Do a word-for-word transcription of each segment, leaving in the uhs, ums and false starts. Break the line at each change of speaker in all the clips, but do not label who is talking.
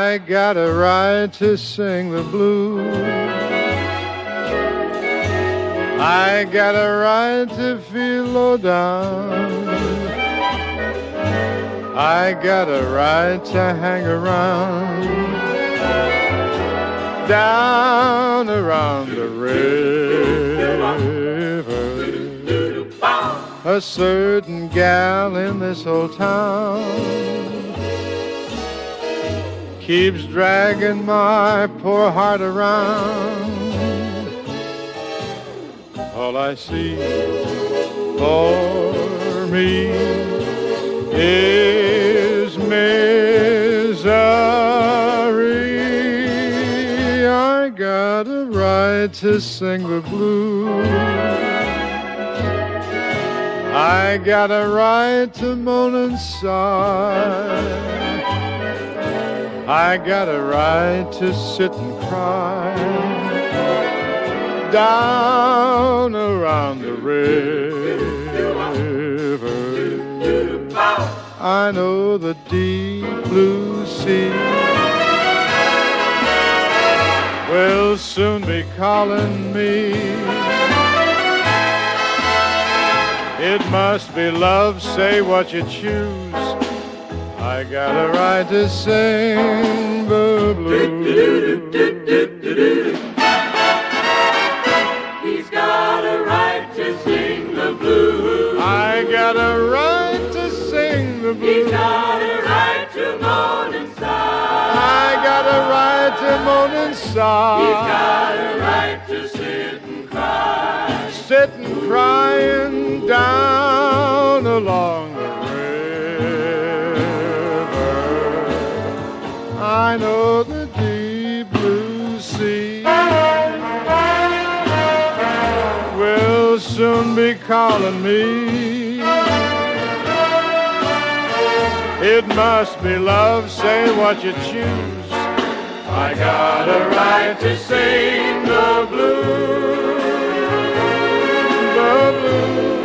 I got a right to sing the blues. I got a right to feel low down. I got a right to hang around, down around the river. A certain gal in this old town keeps dragging my poor heart around. All I see for me is misery. I got a right to sing the blues. I got a right to moan and sigh. I got a right to sit and cry, down around the river. I know the deep blue sea will soon be calling me. It must be love, say what you choose. I got a right to sing the blues.
He's got a right to sing the blues.
I got a right to sing the blues.
He's got a right to moan and sigh.
I got a right to moan and sigh.
He's got a right to sit and cry.
Sitting crying down along the river. I know the deep blue sea will soon be calling me. It must be love, say what you choose. I got a right to sing the blues. The blues.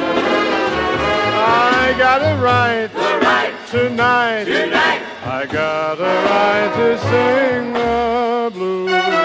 I got a right,
The right
tonight.
tonight.
I got a right to sing the blues.